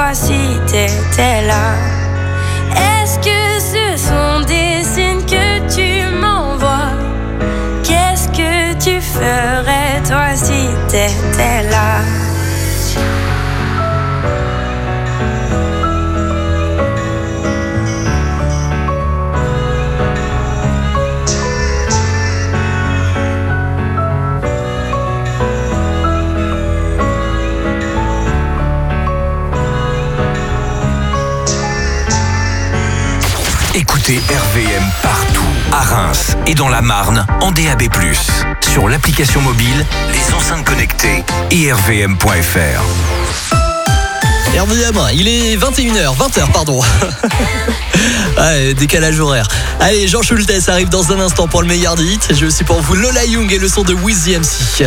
toi si t'étais là? Est-ce que ce sont des signes que tu m'envoies? Qu'est-ce que tu ferais toi si t'étais là? Écoutez RVM partout, à Reims et dans la Marne, en DAB+, sur l'application mobile, les enceintes connectées et rvm.fr. RVM, il est 20h, pardon. Décalage horaire. Allez, Jean Schultes arrive dans un instant pour le meilleur des hits. J'ai aussi pour vous Lola Young et le son de Wiz the MC.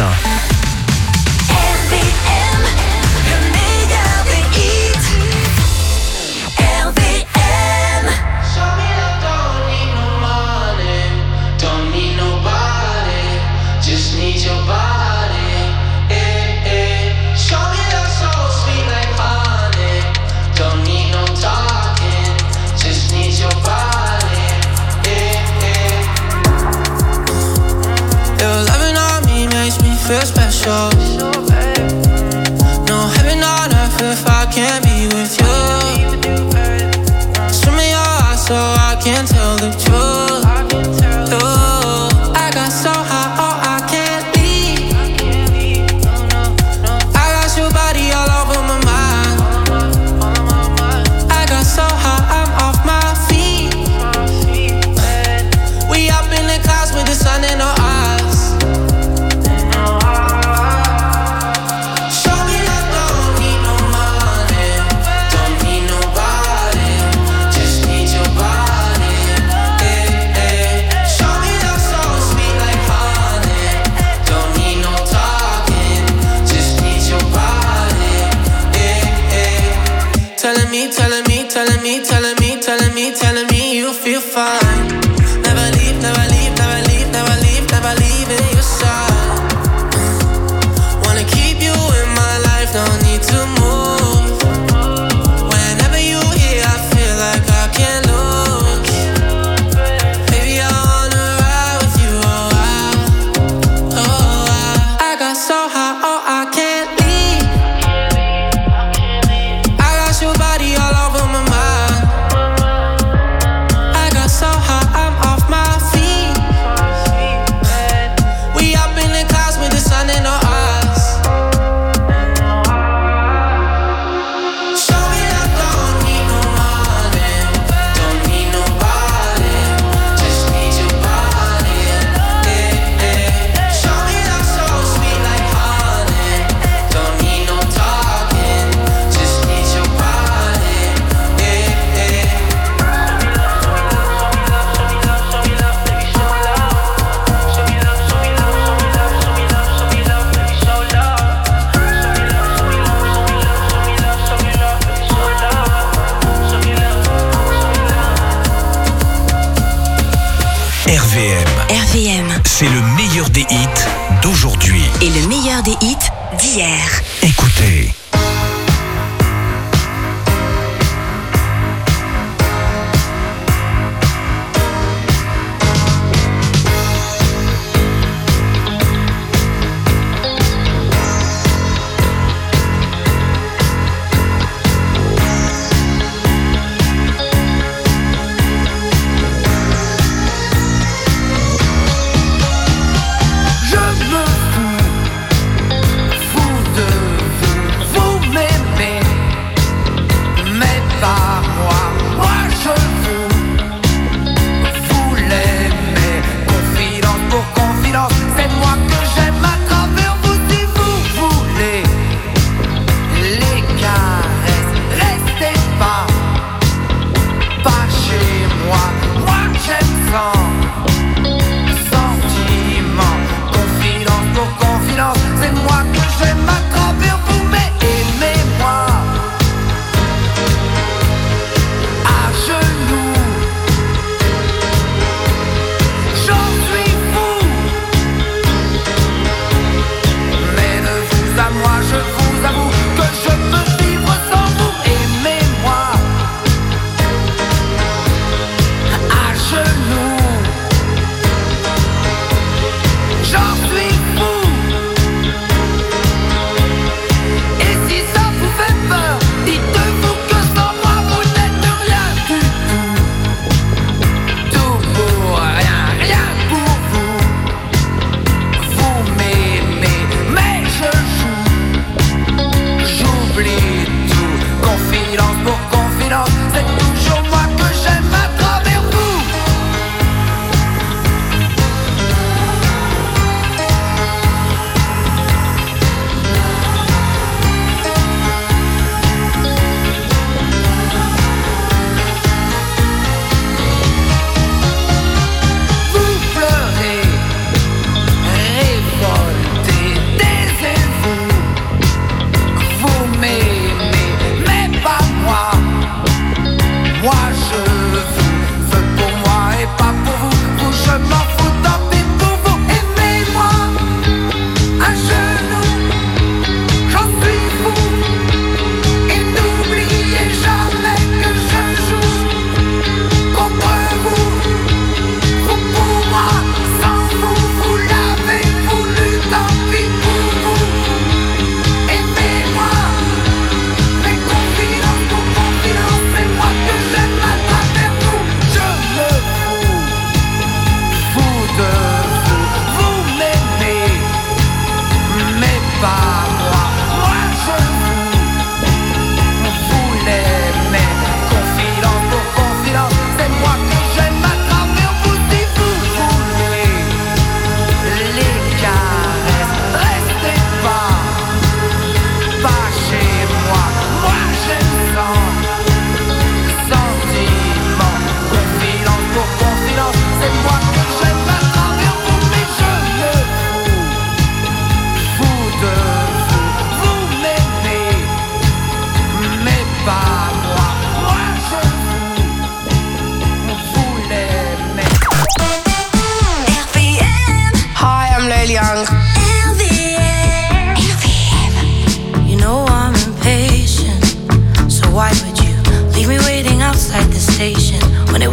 Feel special. No heaven on earth if I can't be with you. Swim in your eyes so I can tell the truth. I got so high, oh I can't leave. I got your body all over my mind. I got so high, I'm off my feet. We up in the clouds with the sun in our eyes. Telling me you feel fine. Never leave, never leave, never leave, never leave, never leaving your side. Wanna keep you in my life, no need to move. Whenever you here, I feel like I can't lose. Baby, I wanna ride with you, I got so high, oh I can't leave. I got your body all over my mind. So high, I'm off my feet. We up in the clouds with the sun in our eyes. Show me that don't need no money, don't need nobody, just need your body. Show me that so sweet like honey, don't need no talking, just need your body. RVM, c'est le meilleur des hits d'aujourd'hui. Et le meilleur des hits d'hier. Écoutez. Fou de vous.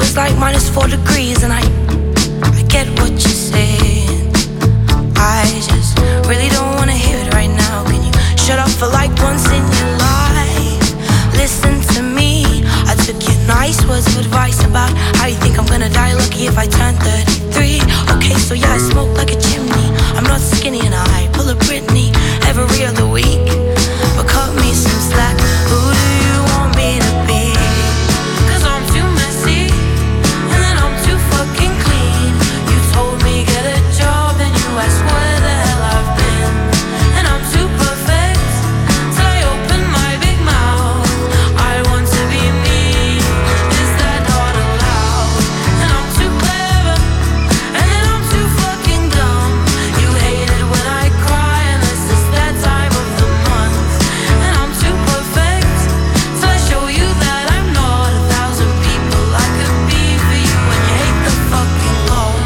feels like -4 degrees, and I get what you're saying. I just really don't wanna hear it right now. Can you shut up for like once in your life? Listen to me. I took your nice words of advice about how you think I'm gonna die lucky if I turn 33. Okay, so yeah, I smoke like a chimney. I'm not skinny and I pull a Britney every other week. But cut me some slack. Who do you want me to be? 'Cause I'm too messy and then I'm too fucking clean. You told me get a job and you asked where the hell I've been. And I'm too perfect till I open my big mouth. I want to be me. Is that not allowed? And I'm too clever and then I'm too fucking dumb. You hate it when I cry unless it's that time of the month. And I'm too perfect till I show you that I'm not 1,000 people I could be for you. And you hate the fucking Lord.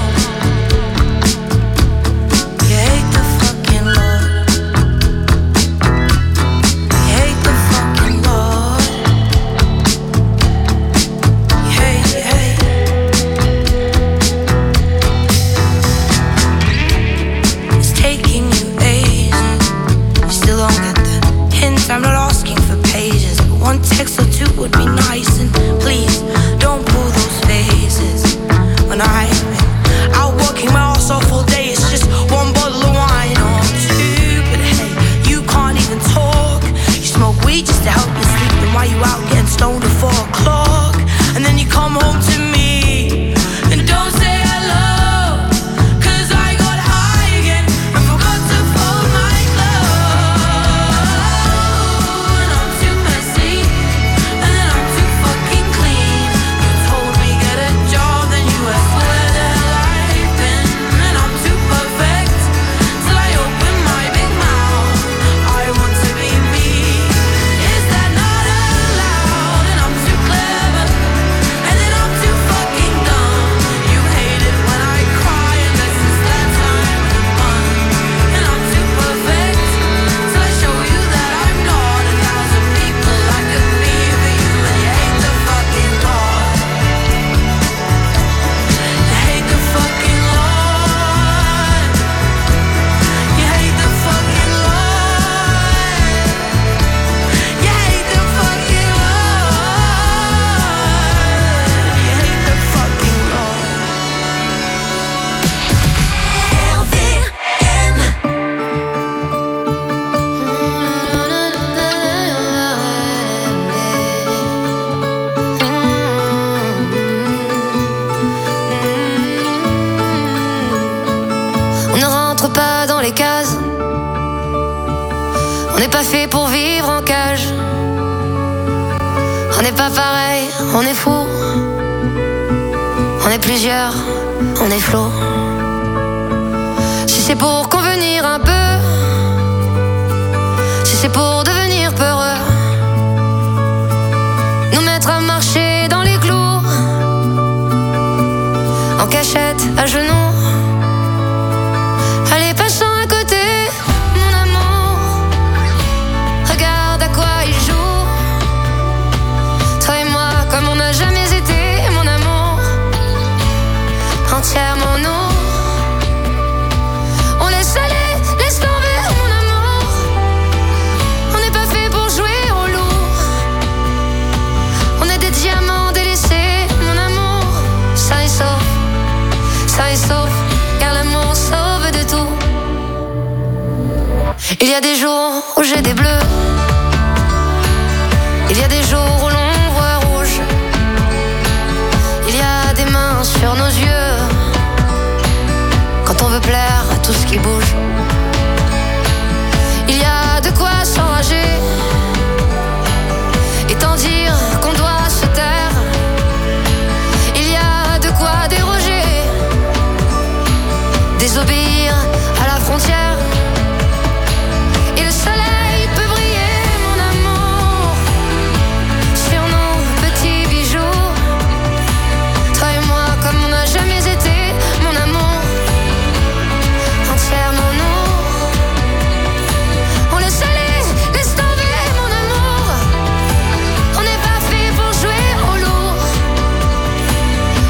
You hate the fucking Lord. You hate the fucking Lord. You hate, you hate. It's taking you ages. You still don't get the hint. I'm not asking for pages, but one text or two would be nice. And please don't pull those faces. When I've been out working my ass off all day, it's just one bottle of wine or two. But hey, you can't even talk. You smoke weed just to help you sleep. Then why you out getting stoned at 4 o'clock? And then you come home to me and don't say hello. 'Cause I got high again and forgot to fold my clothes. And I'm too messy and then I'm too fucking clean. You told me get a job, then you asked where the hell I've been. And I'm too perfect till I open my big mouth. I want to be me. Is that not allowed? And I'm too clever and then I'm too fucking dumb. You hate it when I cry unless it's that time of the month. And I'm too perfect till I show you that I'm not 1,000 people I could be for you. And you hate the fucking Lord. You hate the fucking Lord. You hate the fucking Lord. You hate the fucking Lord. You hate the fucking Lord. On ne rentre pas dans les cases. On n'est pas fait pour vivre en cage. On n'est pas pareil, on est fou. On est plusieurs, on est flot. Si c'est pour convenir un peu, si c'est pour devenir peureux, nous mettre à marcher dans les clous, en cachette, à genoux. Allez, passons à côté, mon amour. Regarde à quoi il joue. Toi et moi, comme on n'a jamais été, mon amour. Entièrement nous. On laisse aller, laisse tomber, mon amour. On n'est pas fait pour jouer au loup. On est des diamants délaissés, mon amour. Ça et sauf, car l'amour sauve de tout. Il y a des jours où j'ai des bleus. Il y a des jours où l'on voit rouge. Il y a des mains sur nos yeux quand on veut plaire à tout ce qui bouge. Il y a de quoi s'enrager et tant dire qu'on doit se taire. Il y a de quoi déroger, désobéir à la frontière. Et le soleil peut briller, mon amour, sur nos petits bijoux. Toi et moi, comme on n'a jamais été, mon amour. Entièrement nous. On laisse aller, laisse tomber, mon amour. On n'est pas fait pour jouer au lourd.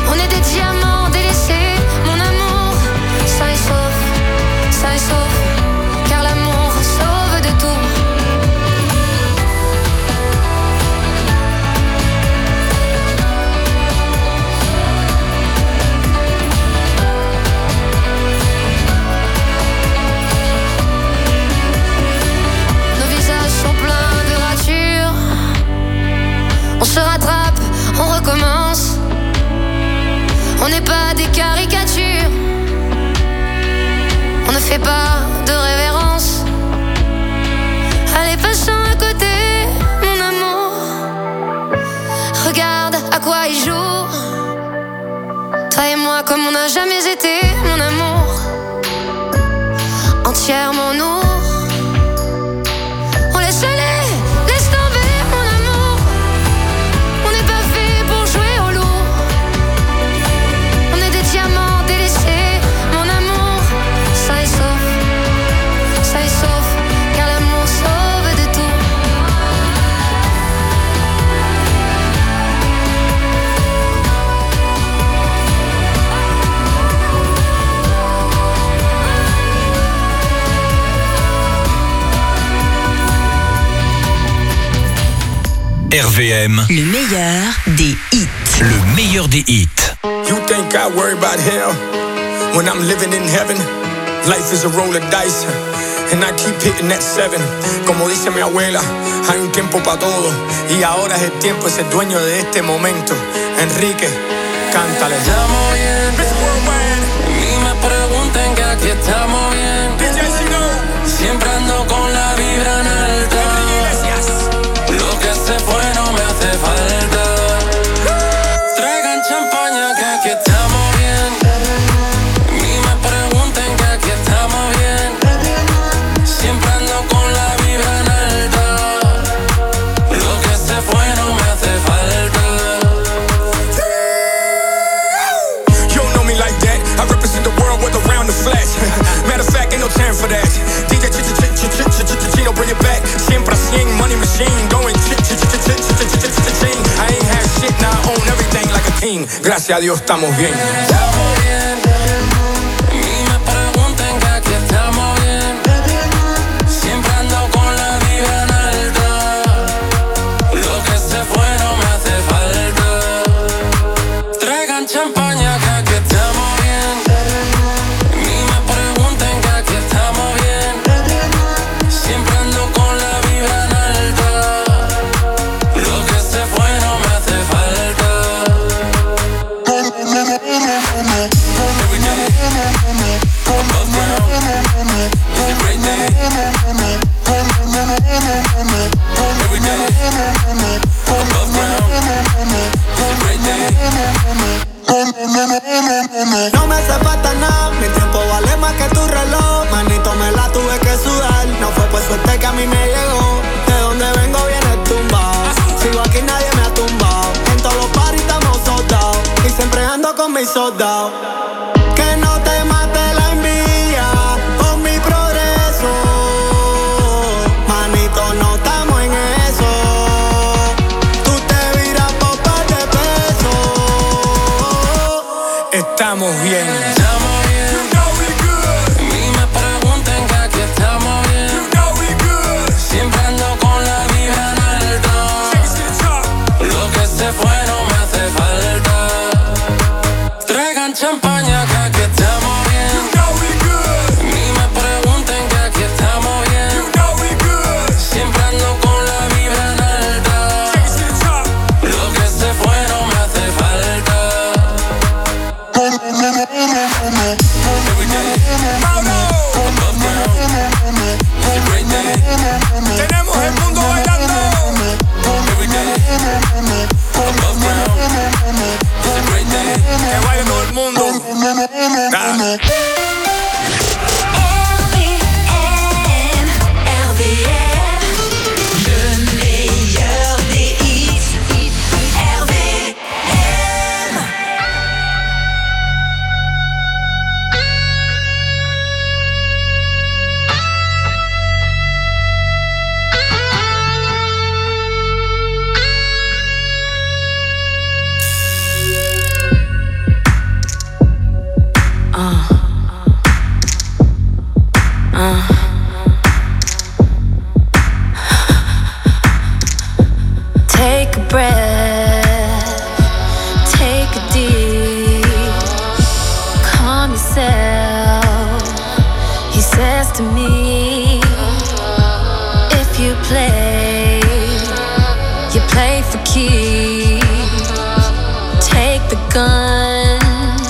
On n'est pas des caricatures. On ne fait pas de révérence. Allez, passons à côté, mon amour. Regarde à quoi il joue. Toi et moi comme on n'a jamais été, mon amour. Entièrement nous. On laisse aller, laisse tomber, mon amour. On n'est pas fait pour jouer au loup. On est des diamants délaissés, mon amour. Ça est sauf, car l'amour sauve de tout. RVM, le meilleur des hits. Le meilleur des hits. You think I worry about hell when I'm living in heaven? Life is a roll of dice and I keep hitting that 7. Como dice mi abuela, hay un tiempo para todo y ahora es el tiempo, es el dueño de este momento. Enrique, cántale. Estamos bien, ni me pregunten que aquí estamos bien. Siempre ando con la vibra en alta. Lo que se fue no me hace falta. Traigan champaña que aquí estamos bien. Ni me pregunten que aquí estamos bien. Siempre ando con la vibra en alta. Lo que se fue no me hace falta. You don't know me like that. I represent the world with around the flash. Matter of fact, ain't no time for that. DJ Chino, bring it back. Siempre 100, money machine, going I ain't had shit, now I own everything like a king. Gracias a Dios estamos bien. Estamos bien. Ni me pregunten que aquí estamos bien. Siempre ando con la vibra en alta. Lo que se fue no me hace falta. Traigan champaña que aquí estamos bien. Ni me pregunten que aquí estamos bien. Siempre ando con la vibra en alta. Lo que se fue no me hace falta. Every day, above ground, it's a great day. Every day, above ground, it's a great day. No me hace falta nada, mi tiempo vale más que tu reloj. Manito, me la tuve que sudar. No fue por suerte que a mí me llegó. De donde vengo viene tumbado. Sigo aquí, nadie me ha tumbado. En todos los parties estamos soldados. Y siempre ando con mis soldados. Que no te mate la envidia con mi progreso. Manito, no estamos en eso. Tú te viras por par de pesos. Estamos bien. Estamos bien. You know we good. Ni me pregunten que aquí estamos bien. You know we good. Siempre ando con la vibra en alta. Lo que se fue no me hace falta. Traigan champaña que aquí estamos bien. You know we good. Ni me pregunten que aquí estamos bien. You know we good. Siempre ando con la vibra en alta. Lo que se fue no me hace falta. Every day, above ground, it's a great day. Tenemos el mundo bailando. Every day, above ground, it's a great day. Que baile todo el mundo. Le meilleur des hits. RVM. Take a breath, take a deep, calm yourself. He says to me, if you play for keeps. Take the gun,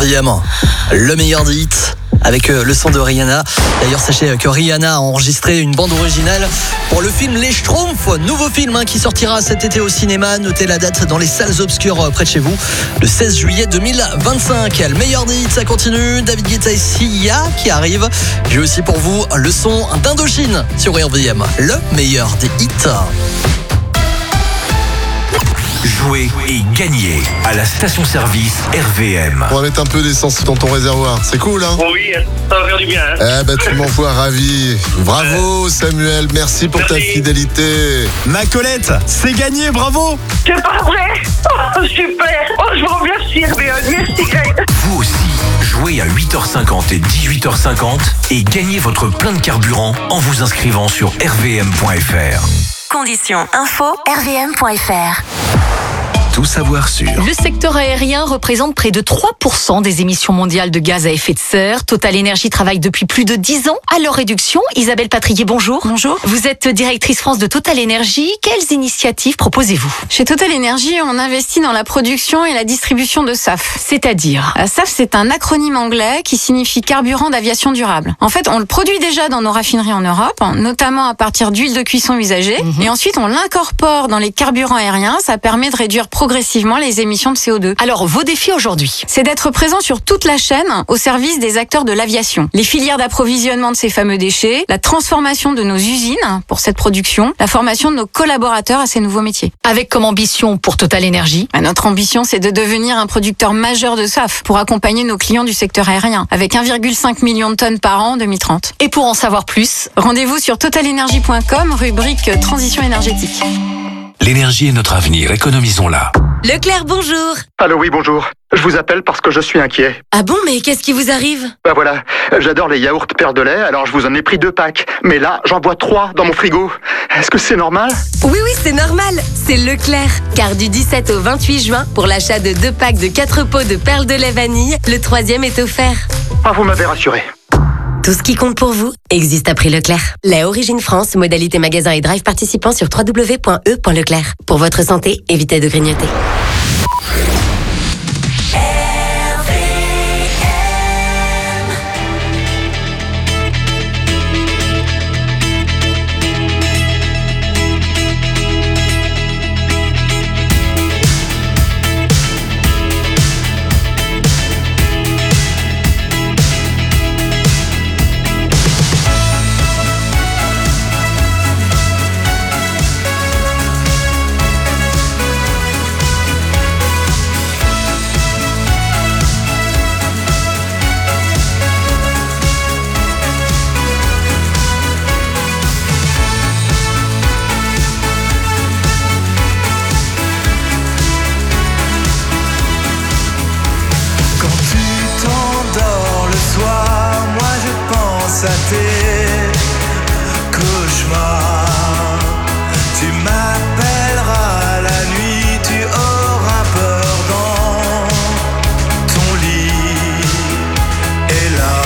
RVM, le meilleur des hits avec le son de Rihanna. D'ailleurs, sachez que Rihanna a enregistré une bande originale pour le film Les Schtroumpfs, nouveau film qui sortira cet été au cinéma. Notez la date dans les salles obscures près de chez vous, le 16 juillet 2025. Le meilleur des hits, ça continue. David Guetta et Sia qui arrivent. J'ai aussi pour vous le son d'Indochine sur RVM, le meilleur des hits. Jouez et gagnez à la station-service RVM. On va mettre un peu d'essence dans ton réservoir. C'est cool, hein? Oui, ça va faire du bien. Hein. Eh ben, tu m'envoies ravi. Bravo, Samuel. Merci pour ta fidélité. Ma Colette, c'est gagné, bravo. C'est pas vrai. Oh, super. Oh, je vous remercie, RVM. Merci, Greg. Vous aussi, jouez à 8h50 et 18h50 et gagnez votre plein de carburant en vous inscrivant sur rvm.fr. Conditions info rvm.fr. Tout savoir sur. Le secteur aérien représente près de 3% des émissions mondiales de gaz à effet de serre. Total Energy travaille depuis plus de 10 ans à leur réduction. Isabelle Patrier, bonjour. Bonjour. Vous êtes directrice France de Total Energy. Quelles initiatives proposez-vous? Chez Total Energy, on investit dans la production et la distribution de SAF. C'est-à-dire? SAF, c'est un acronyme anglais qui signifie carburant d'aviation durable. En fait, on le produit déjà dans nos raffineries en Europe, notamment à partir d'huile de cuisson usagée. Et ensuite, on l'incorpore dans les carburants aériens. Ça permet de réduire progressivement les émissions de CO2. Alors, vos défis aujourd'hui? C'est d'être présent sur toute la chaîne au service des acteurs de l'aviation. Les filières d'approvisionnement de ces fameux déchets, la transformation de nos usines pour cette production, la formation de nos collaborateurs à ces nouveaux métiers. Avec comme ambition pour Total Energy? Notre ambition, c'est de devenir un producteur majeur de SAF pour accompagner nos clients du secteur aérien, avec 1,5 million de tonnes par an en 2030. Et pour en savoir plus, rendez-vous sur totalenergy.com, rubrique transition énergétique. L'énergie est notre avenir, économisons-la. Leclerc, bonjour. Allô, oui, bonjour. Je vous appelle parce que je suis inquiet. Ah bon, mais qu'est-ce qui vous arrive? Bah voilà, j'adore les yaourts Père de lait, alors je vous en ai pris 2 packs. Mais là, j'en bois 3 dans mon frigo. Est-ce que c'est normal? Oui, c'est normal. C'est Leclerc. Car du 17 au 28 juin, pour l'achat de 2 packs de 4 pots de perles de lait vanille, le 3e est offert. Ah, vous m'avez rassuré. Tout ce qui compte pour vous existe à prix Leclerc. Lait Origine France, modalité magasin et drive participant sur www.e.leclerc. Pour votre santé, évitez de grignoter. À tes cauchemars, tu m'appelleras la nuit, tu auras peur dans ton lit, et là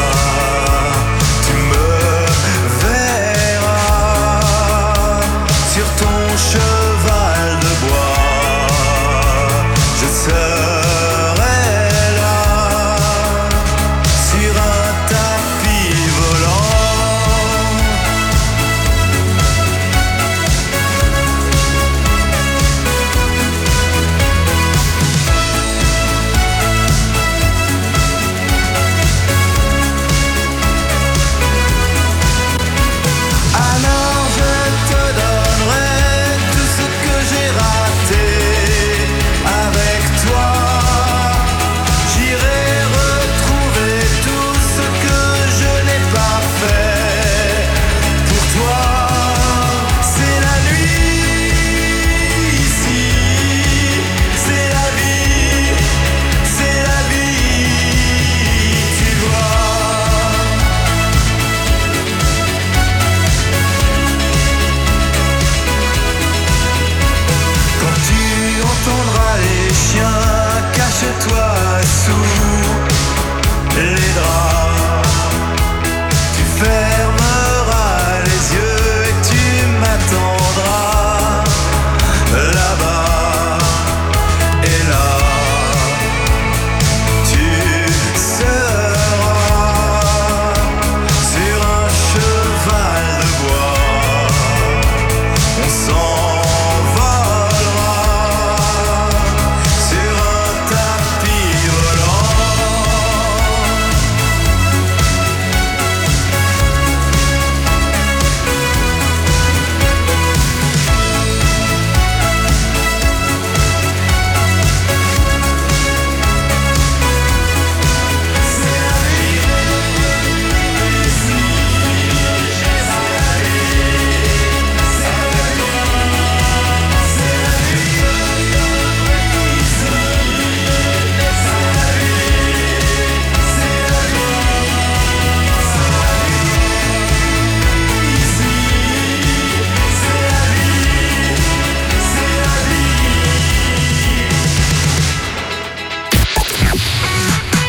tu me verras sur ton cheval de bois, je serai là sur un tapis volant.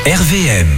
RVM.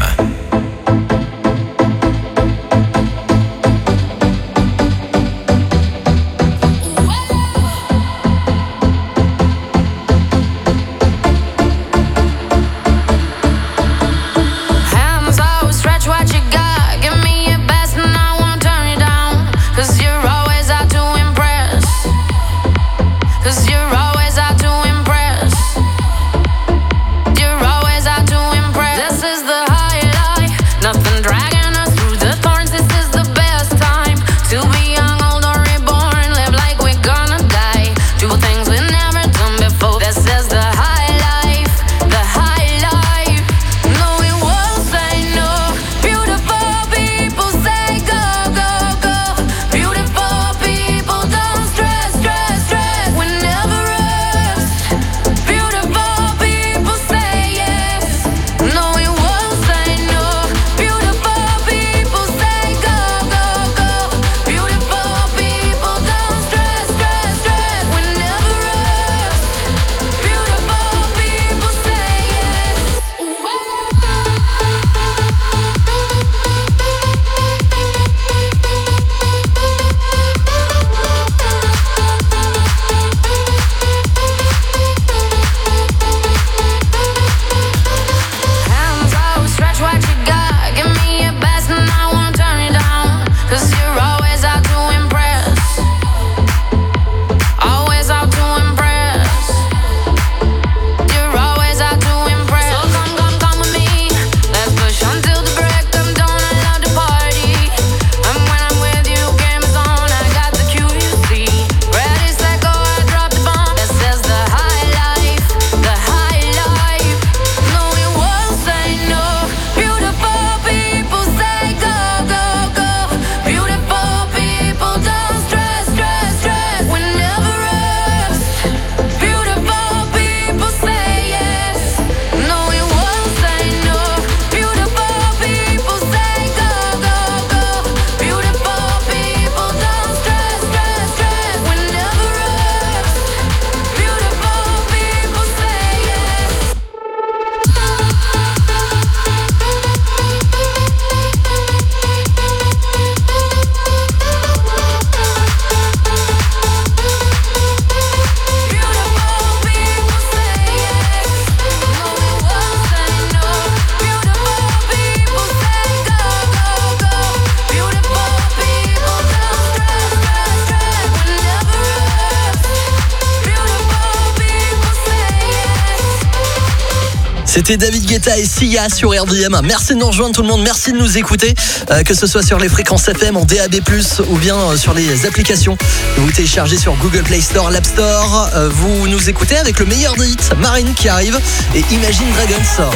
C'était David Guetta et Sia sur RVM. Merci de nous rejoindre tout le monde, merci de nous écouter, que ce soit sur les fréquences FM en DAB+, ou bien sur les applications que vous téléchargez sur Google Play Store, l'App Store. Vous nous écoutez avec le meilleur des hits, Marine qui arrive et Imagine Dragons.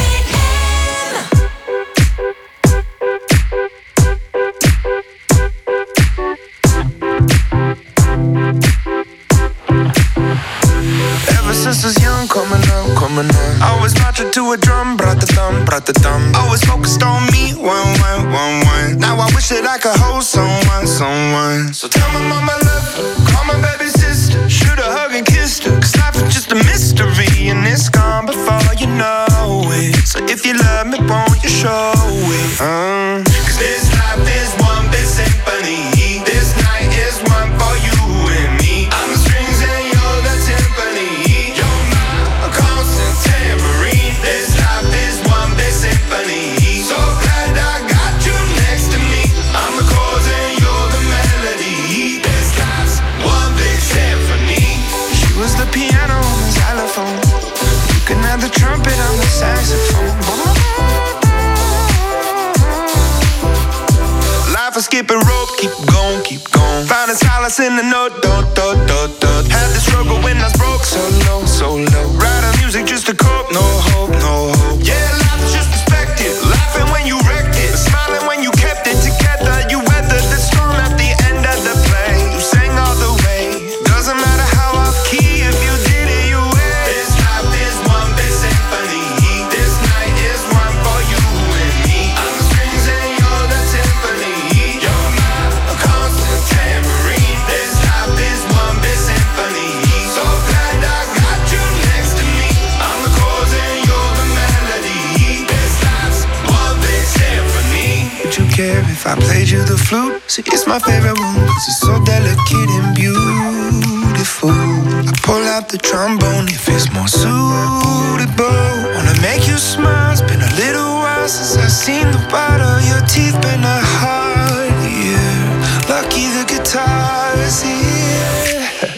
Since I was young, coming up. Always marching to a drum, brat-a-thumb. Always focused on me, one. Now I wish that I could hold someone. So tell my mama I love her, call my baby sister. Shoot a hug and kissed her, 'cause life is just a mystery, and it's gone before you know it. So if you love me, won't you show it? 'Cause this life is one big symphony. This night is one for you and me. I'm the strings and you're the timpani. This life is one big symphony. So glad I got you next to me. I'm the chords and you're the melody. This life's one big symphony. She was the piano on the xylophone. You can have the trumpet on the saxophone. Life is skipping rope, keep going. Finding solace in the note, Had the struggle when I was broke, so low. Writing music just to cope, no hope. Yeah, life is just perspective. Laughing when you wrecked it, smiling when you kept it together. You weathered the storm at the end of the play. You sang all the way. Doesn't matter how off key, if you did it, you win. This life is one big symphony. This night is one for you and me. I'm the strings and you're the timpani. You're my constant tambourine. This life is one big if I played you the flute? See, it's my favorite one, 'cause it's so delicate and beautiful. I pull out the trombone if it's more suitable. Wanna make you smile, it's been a little while since I've seen the white of your teeth. Been a hard year, lucky the guitar is here.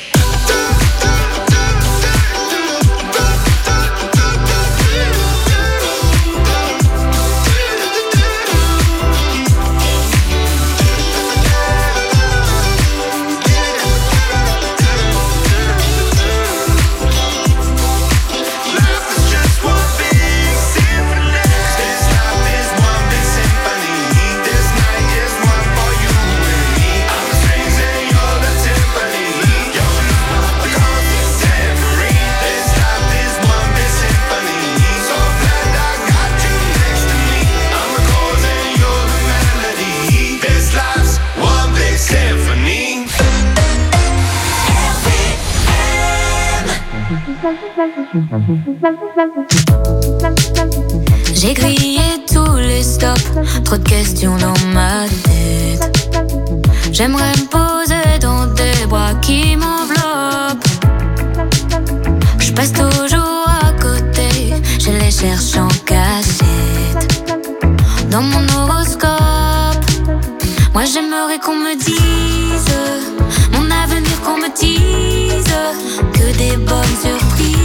J'ai grillé tous les stops, trop de questions dans ma tête. J'aimerais me poser dans des bras qui m'enveloppent. Je passe toujours à côté, je les cherche en cachette. Dans mon horoscope, moi j'aimerais qu'on me dise mon avenir, qu'on me dise que des bonnes surprises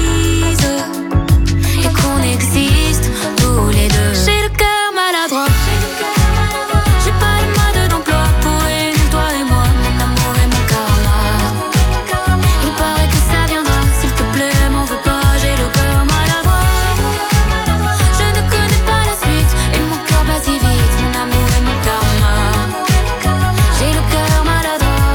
et qu'on existe tous les deux. J'ai le cœur maladroit, j'ai pas de mode d'emploi pour réunir toi et moi, mon amour et mon karma. Il paraît que ça viendra, s'il te plaît, m'en veux pas, j'ai le cœur maladroit. Je ne connais pas la suite et mon cœur bat si vite, mon amour et mon karma. J'ai le cœur maladroit.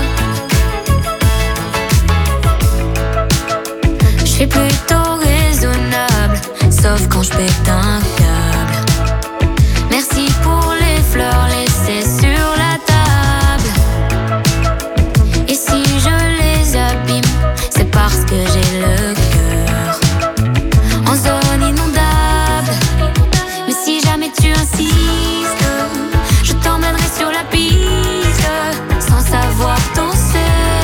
Je suis plutôt raisonnable, sauf quand je pète un câble. Merci pour les fleurs laissées sur la table. Et si je les abîme, c'est parce que j'ai le cœur en zone inondable. Mais si jamais tu insistes, je t'emmènerai sur la piste, sans savoir danser.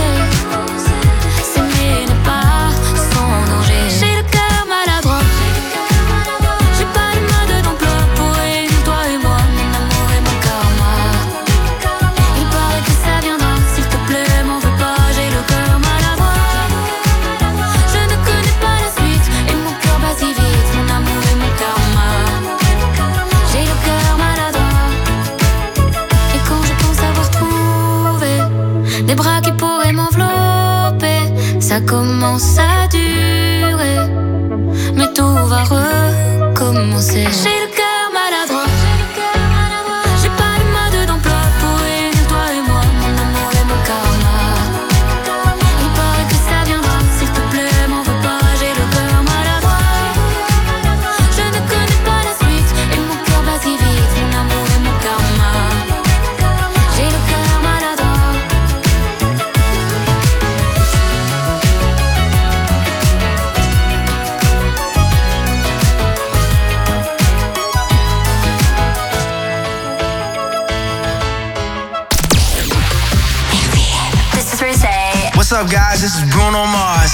S'aimer n'est pas sans danger. J'ai le cœur maladroit, j'ai pas de mode d'emploi pour réunir toi et moi, mon amour et mon karma. Il paraît que ça viendra, s'il te plaît, m'en veux pas, j'ai le cœur maladroit. Je ne connais pas la suite et mon cœur bat si vite, mon amour et mon karma. J'ai le cœur maladroit. Et quand je pense avoir trouvé des bras qui pourraient m'envelopper, ça commence à durer, mais tout va recommencer. J'ai le cœur maladroit, j'ai pas de mode d'emploi pour réunir toi et moi, mon amour et mon karma. Il paraît que ça viendra, s'il te plaît, m'en veux pas, j'ai le cœur maladroit. Je ne connais pas la suite et mon cœur bat si vite, mon amour et mon karma. J'ai le cœur maladroit. This is Rosé. What's up, guys? This is Bruno Mars.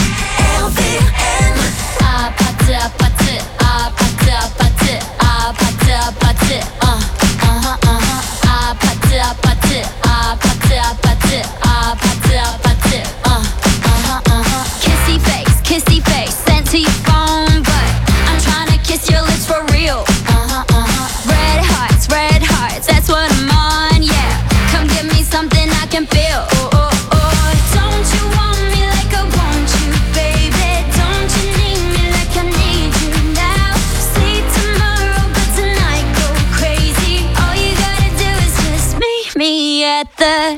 Kissy face, sent to your phone, but I'm trying to kiss your lips for real. Red hearts, that's what I'm on, yeah. Come give me something I can feel. Don't you want me like I want you, baby? Don't you need me like I need you now? See tomorrow, but tonight go crazy. All you gotta do is just meet me at the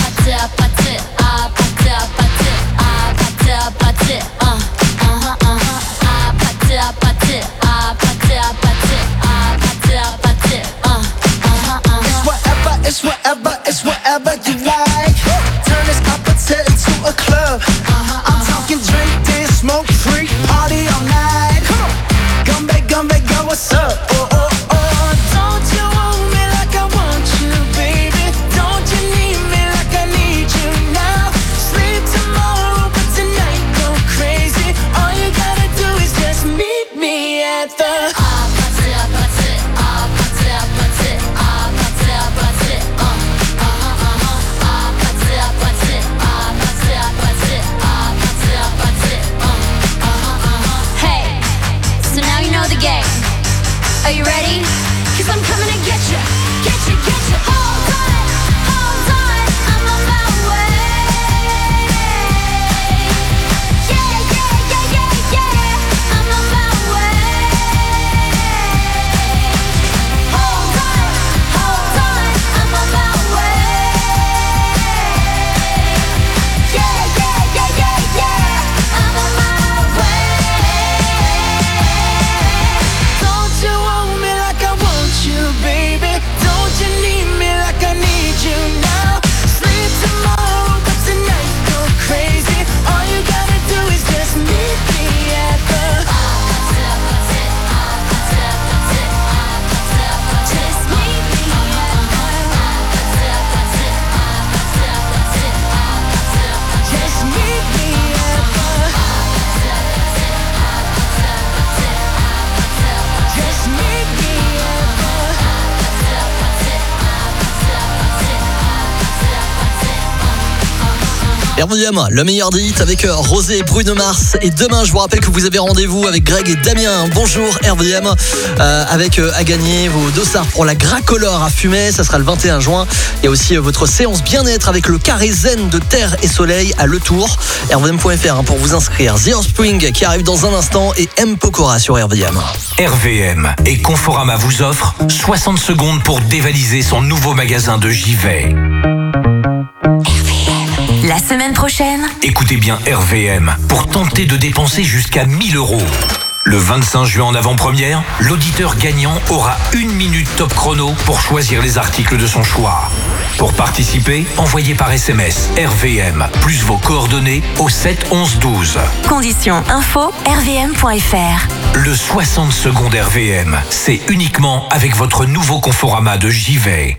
It's whatever you like. Turn this appetite into a club. I'm talking drink, dance, smoke, free, party all night. Come back, girl, what's up? Don't you want me like I want you, RVM, le meilleur des hits avec Rosé et Bruno Mars. Et demain, je vous rappelle que vous avez rendez-vous avec Greg et Damien. Bonjour RVM, avec à gagner vos dossards pour la Gracolor à Fumay. Ça sera le 21 juin. Il y a aussi votre séance bien-être avec le carré zen de Terre et Soleil à Le Tour. RVM.fr pour vous inscrire. The Offspring qui arrive dans un instant et M. Pokora sur RVM. RVM et Conforama vous offrent 60 secondes pour dévaliser son nouveau magasin de JV. La semaine prochaine, Écoutez bien RVM pour tenter de dépenser jusqu'à 1 000 €. Le 25 juin en avant-première, l'auditeur gagnant aura 1 minute top chrono pour choisir les articles de son choix. Pour participer, envoyez par SMS RVM plus vos coordonnées au 7 11 12. conditions info rvm.fr. Le 60 secondes RVM, c'est uniquement avec votre nouveau Conforama de JV.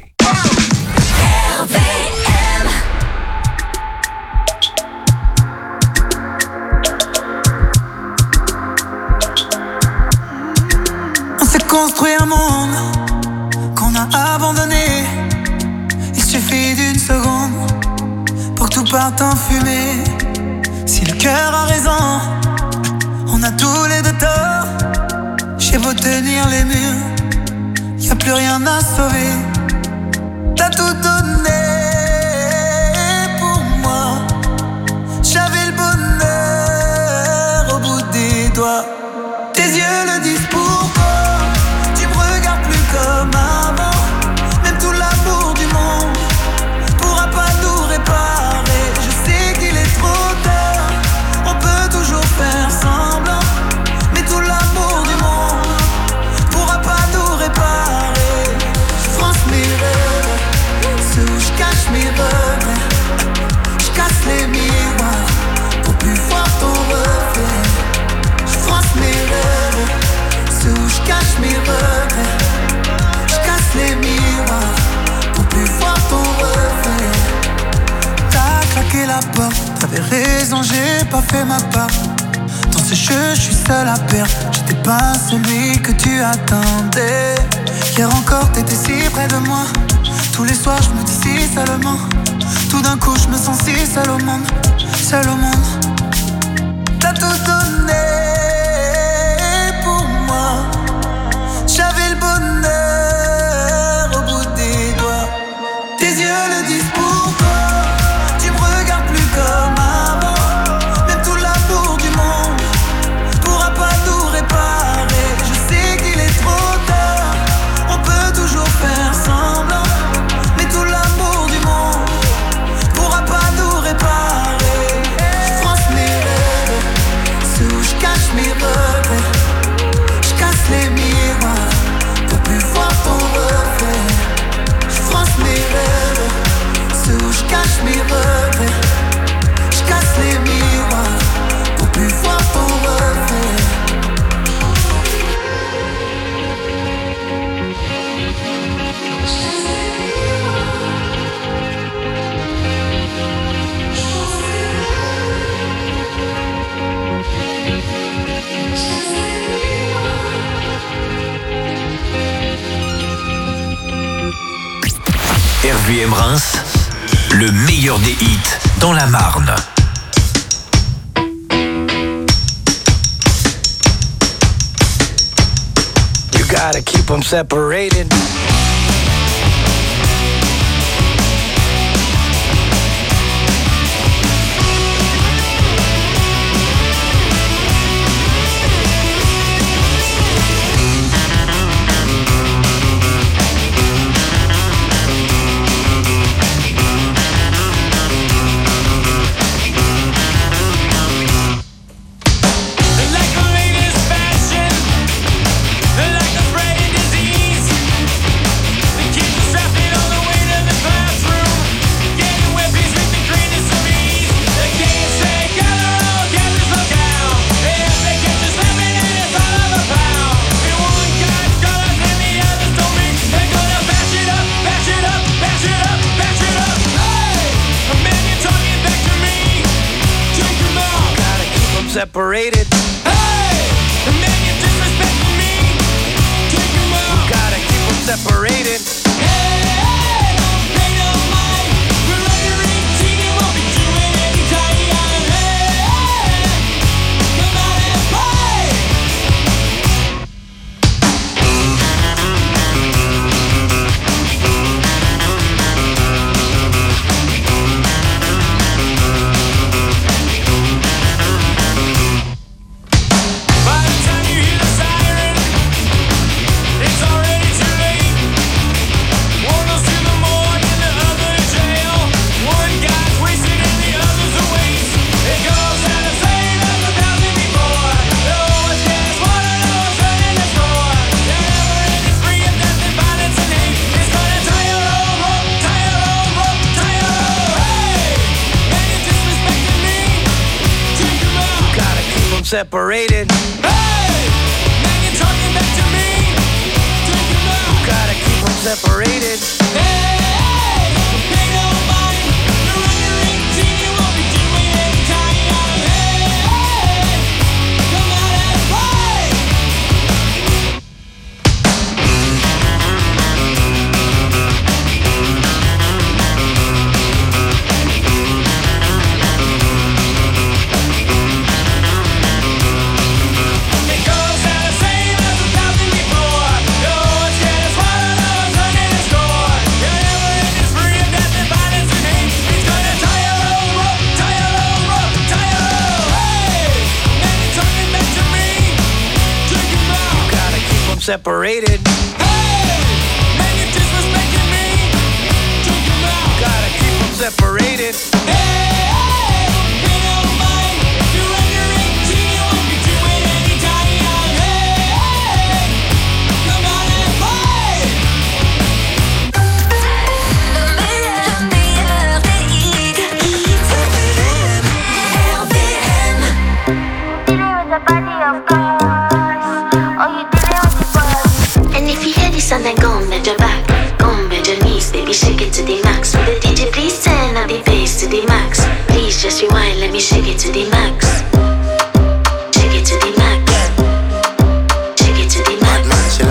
Construire un monde qu'on a abandonné. Il suffit d'une seconde pour que tout parte en fumée. Si le cœur a raison, on a tous les deux tort. J'ai beau tenir les murs, y a plus rien à sauver. T'as tout donné pour moi. J'avais le bonheur au bout des doigts. Tes yeux le disent pourquoi. Comme avant, même tout l'amour du monde pourra pas nous réparer. Je sais qu'il est trop tard, on peut toujours faire semblant, mais tout l'amour du monde pourra pas nous réparer. Je France mes rêves, ceux où je cache mes regrets. Je casse les miroirs pour plus voir ton reflet. Je France mes rêves, ceux où je cache mes regrets. Les miroirs pour plus voir ton reflet. T'as claqué la porte, t'avais raison, j'ai pas fait ma part. Dans ce jeu, je suis seul à perdre. J'étais pas celui que tu attendais. Hier encore, t'étais si près de moi. Tous les soirs, je me dis si seulement. Tout d'un coup, je me sens si seul au monde. Seul au monde. T'as tout donné pour moi. J'avais le bonheur. Tes yeux le disent pourquoi. Tu me regardes plus comme avant. Même tout l'amour du monde pourra pas nous réparer. Je sais qu'il est trop tard, on peut toujours faire semblant, mais tout l'amour du monde pourra pas nous réparer. Je France mes rêves, ceux où je cache mes regrets. Je casse les miroirs pour plus voir ton reflet. Je France mes rêves, ceux où je cache mes regrets. Je casse les miroirs pour plus voir ton reflet. RVM Reims, le meilleur des hits dans la Marne. You gotta keep them separated. Separated. Hey, the man you disrespecting me. Take him out. We gotta keep them separated. Hey, don't pay no mind. We're under 18 and won't be doing any time. them separated. Hey, now you're talking back to me. You gotta keep them separated. Hey, they don't mind. You're wondering, you won't be doing any time. Hey, come out and play. It goes out the same as 1,000 before. No one's gonna swallow, no one's gonna score. Your never is free of death and violence and hate. It's gonna tie your own rope, tie your own rope, tie your own. Hey, now you're talking back to me. Take him out. You gotta keep them separated. Hey, now you're disrespecting me. Take him out. You gotta keep them separated. Hey, they don't mind. You're wondering, you won't be doing any time. Hey, come out and play. And if you hear this song, then go and bend your back. Go and bend your knees, baby, shake it to the max. With the DJ, please turn up the bass to the max. Please just rewind, let me shake it to the max. Shake it to the max. Shake it to the max.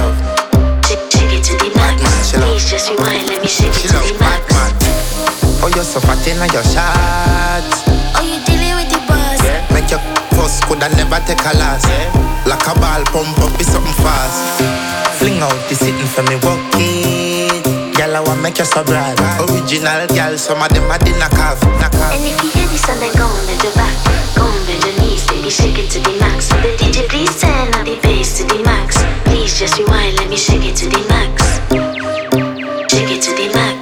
Shake it to the max. Please just rewind, let me shake it to the max. Oh, you're so fat in your shots. Oh, you dealing with the buzz? Make your first could I never take a last. Like a ball pump up, be something fast. Fling out the sitting for me, walk it. Girl, I want make you so bright. Original girl, some of them are dinner calf. And if you hear this song, then go and bend your back. Go and bend your knees, baby, shake it to the max. With the DJ, please turn up the bass to the max. Please just rewind, let me shake it to the max. Shake it to the max.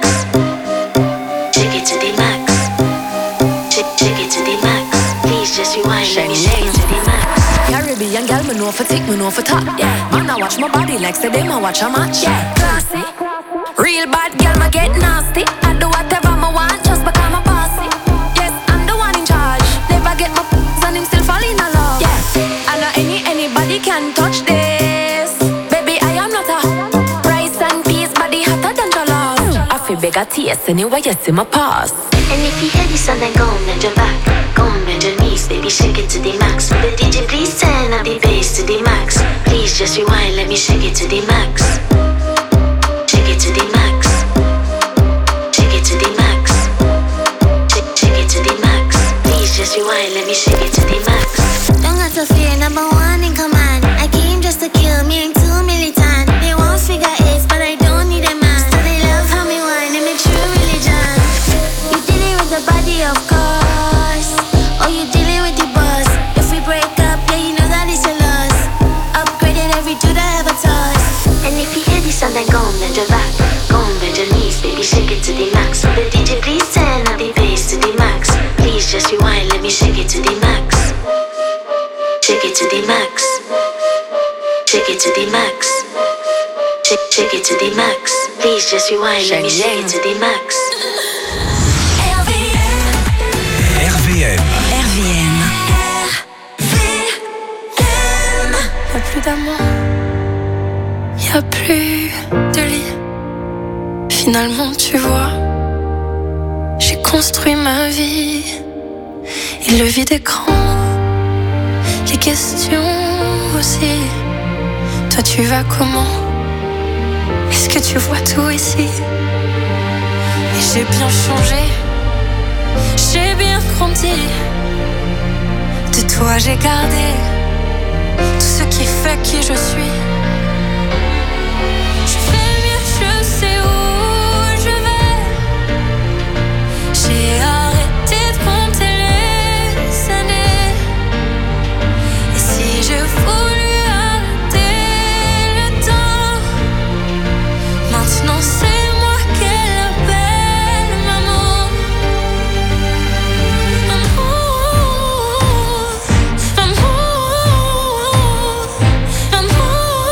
Shake it to the max. Shake it to the max. Please just rewind, let me shake it to the max. Caribbean girl, me know for tick, me know for top. Yeah, man, I watch my body like say them, I watch a match. Yeah, classy. Real bad girl, me get nasty. I do whatever me want just because I'm bossy. Yes, I'm the one in charge. Never get my and him still fall in love. Yeah, I know anybody can touch this. Baby, I am not a rice and peas, body hotter than jollof. I feel bigger taste anyway, you see my pass. And if you hear this song, then go and bend your back. Go and bend your knees, baby, shake it to the max. With the DJ, please turn up the bass to the max. Please just rewind, let me shake it to the max. Shake it to the max. Shake it to the max. Shake it to the max. Please just rewind, let me shake it to the max. Don't got to fear, number one in command. I came just to kill me, ain't too militant. They won't figure it, but I don't need a man. So they love how me whine, and make true religion. You dealing with the body, of course. Oh, you dealing with the boss. If we break up, yeah, you know that it's your loss. Upgraded every dude I ever tossed. And if you hear this song, then go and bend your back. Go and bend your knees, baby, shake it to the max. With the DJ, please turn up the bass to the max. Please just rewind, let me shake it to the max. Shake it to the max. Shake it to the max. Shake it to the max. Please just rewind, let me shake it to the max. RVM. Y'a plus d'amour, y'a plus de lit. Finalement, tu vois, j'ai construit ma vie. Et le vide écran, les questions aussi. Toi, tu vas comment? Est-ce que tu vois tout ici? Et j'ai bien changé, j'ai bien grandi. De toi, j'ai gardé tout ce qui fait qui je suis. Je fais mieux, je sais où je vais. J'ai arrêté de compter les années. Et si je voulais arrêter le temps, maintenant c'est moi qu'elle appelle maman. Amour, amour, amour.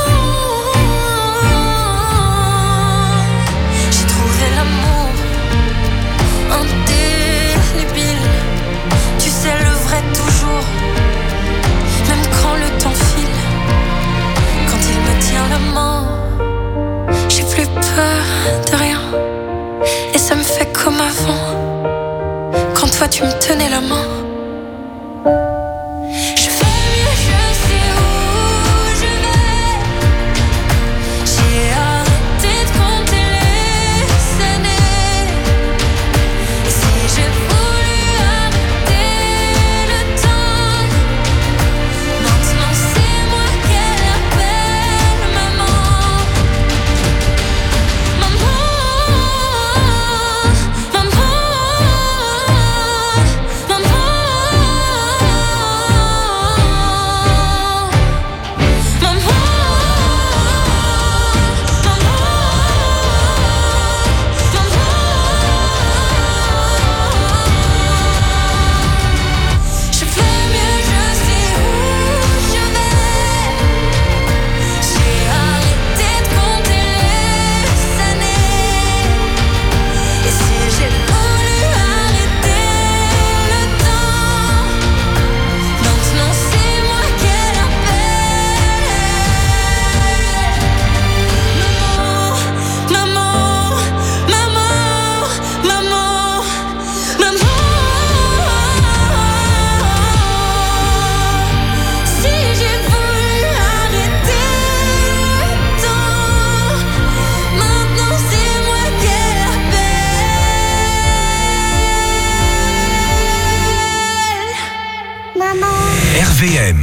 RVM.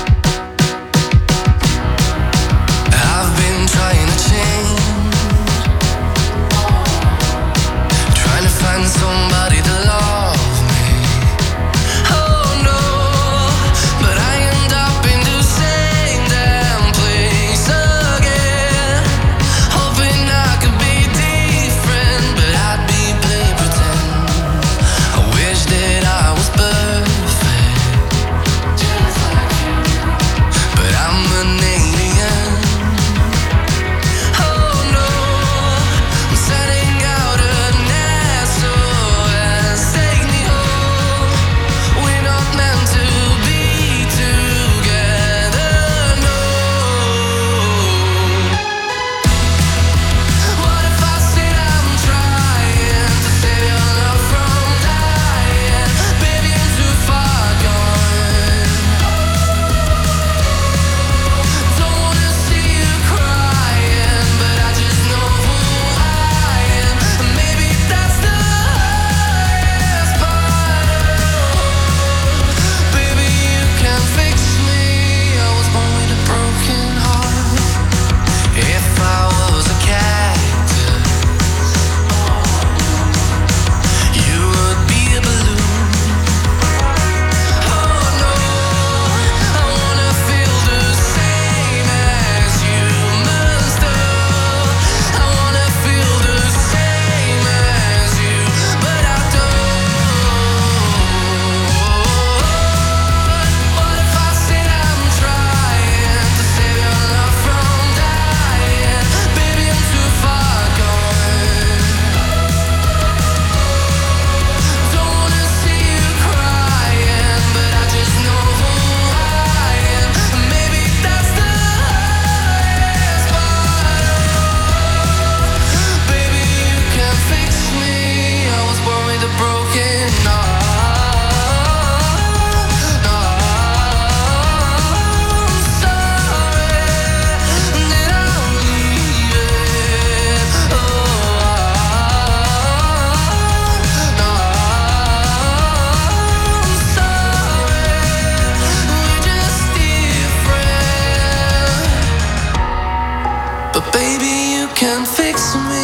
I've been trying to change, trying to find somebody to love me. Oh no, but I end up in the same damn place again, hoping I could be different, but I'd be playing pretend. I wish that I was perfect, but I'm an alien. Oh no, I'm setting out an SOS. Take me home. We're not meant to be together, no. What if I said I'm trying to save your love from dying? Baby, I'm too far gone. Don't wanna see you crying, but I just know who I am. And maybe that's the hardest part. Baby, you can fix me. I was born with a broken heart. If I was a cactus, you would be a balloon. Oh no, I wanna feel the same as you must have. I wanna feel the same as you, but I don't. What if I said I'm trying to save your love from dying? Baby, I'm too far gone. Don't wanna see you crying, but I just know who I am. And maybe that's the hardest part. Baby, you can fix me. I was born with a broken heart. No, I'm sorry that I'm leaving. Oh, no, I'm sorry. We're just different. But baby, you can fix me.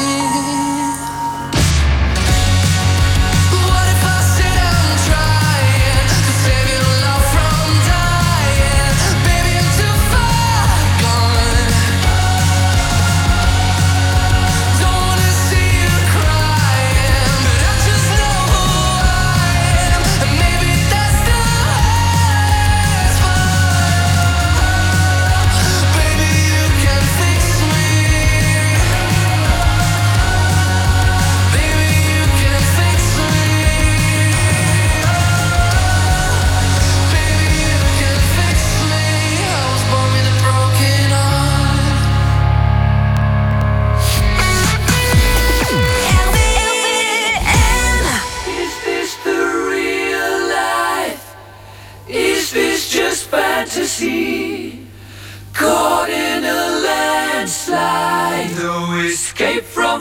What if I said I'm trying to save your love from dying? Baby, I'm too far gone. Don't wanna see you crying, but I just know who I am. And maybe that's the hardest part. Baby, you can fix me. Baby, you can fix me. Baby, you can fix me. I was born with a broken heart. Is this the real life? Is this just fantasy? Caught in a landslide, no escape from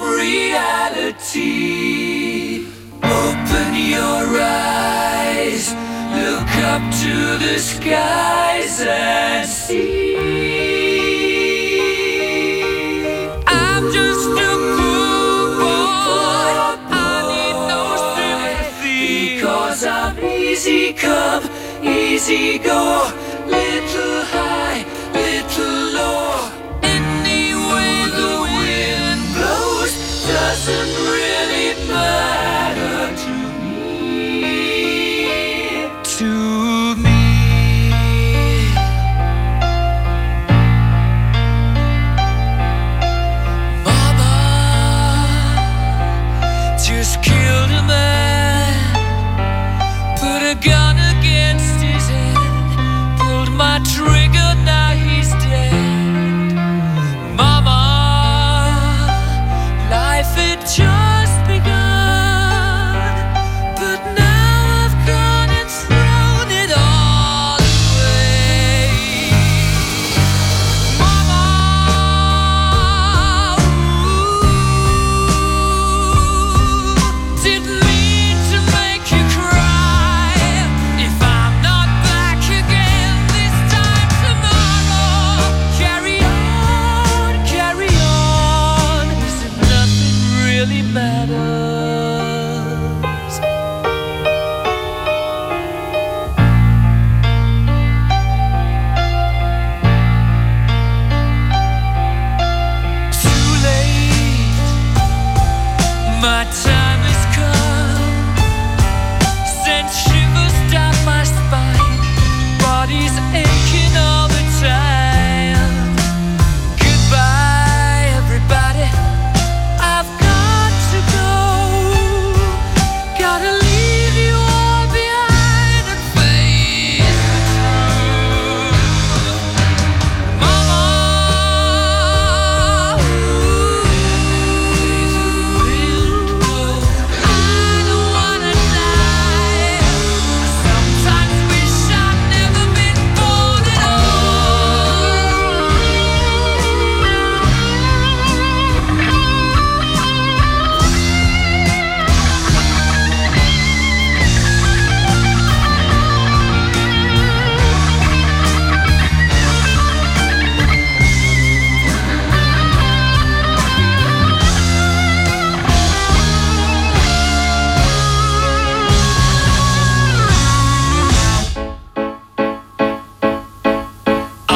reality. Open your eyes, look up to the skies and see. I'm just a poor boy, I need no sympathy, because I'm easy come, easy go, little high, little low. Any way the wind blows doesn't really matter to me. To me. Mama just killed a man, put a gun against his head, pulled my trigger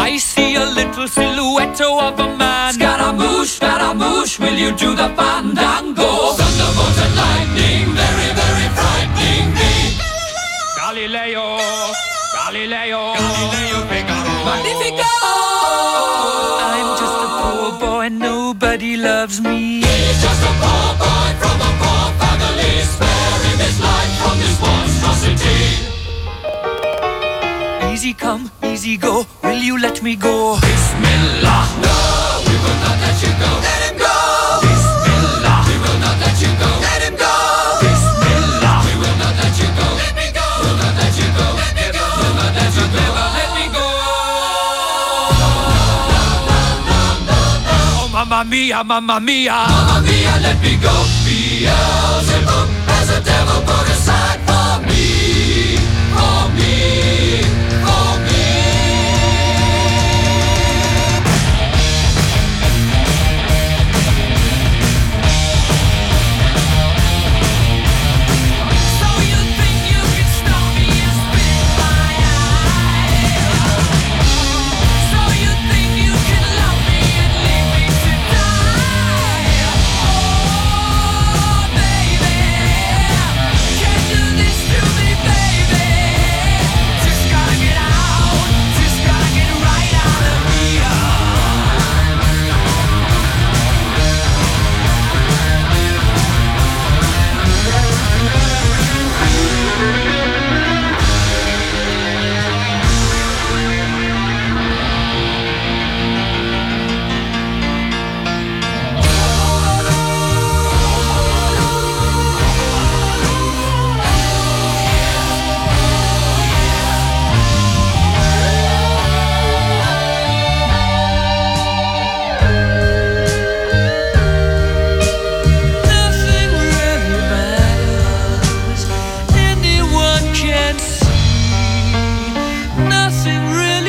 I see a little silhouette of a man. Scaramouche, will you do the fandango? Thunderbolt and lightning, very, very frightening me. Galileo, Figaro. Magnifico! I'm just a poor boy and nobody loves me. He's just a poor boy from a poor family. Spare him his life from this monstrosity. Easy come, easy go, will you let me go? Bismillah, no, we will not let you go. Let him go! Bismillah, we will not let you go. Let him go! Bismillah, we will not let you go. Let me go! We'll not let you go. Let me go! We'll not let you go. Let me go! Oh, mamma mia, mamma mia. Mamma mia, let me go. Beelzebub has a devil put aside for me. For me.